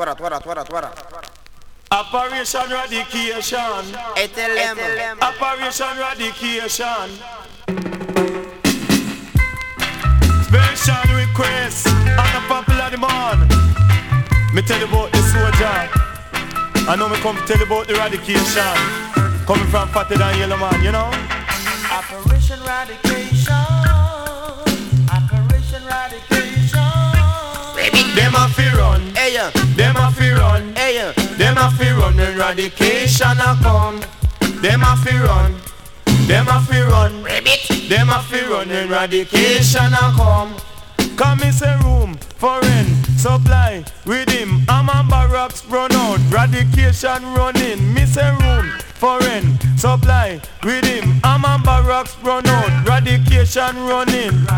What that? Operation Radication. Hey, tell them. Operation Radication. Special request on the popular demand. Me tell you about the soldier. I know me come to tell you about the radication. Coming from Fatter than Yellow Man, you know. Operation Radication. Operation Radication. Them a fi run. Hey, yeah. Them a fi run. Hey, yeah. Them a fi run. Eradication a come. Them a fi run. Them a fi run. Them a fi run. Eradication a come. Come in say room for rent, supply with him. I'm on barracks run out, radication running. Me say room for rent, supply with him. I'm on barracks run out, radication running.